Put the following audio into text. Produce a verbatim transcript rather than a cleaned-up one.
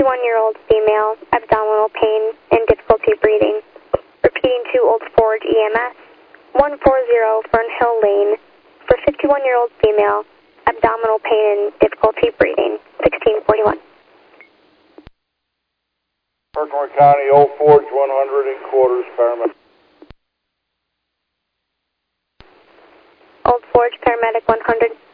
fifty-one-year-old female, abdominal pain and difficulty breathing. Repeating to Old Forge E M S, one forty Fernhill Lane, for fifty-one-year-old female, abdominal pain and difficulty breathing, sixteen forty-one. Baltimore County, Old Forge one hundred in quarters, paramedic. Old Forge, paramedic one hundred.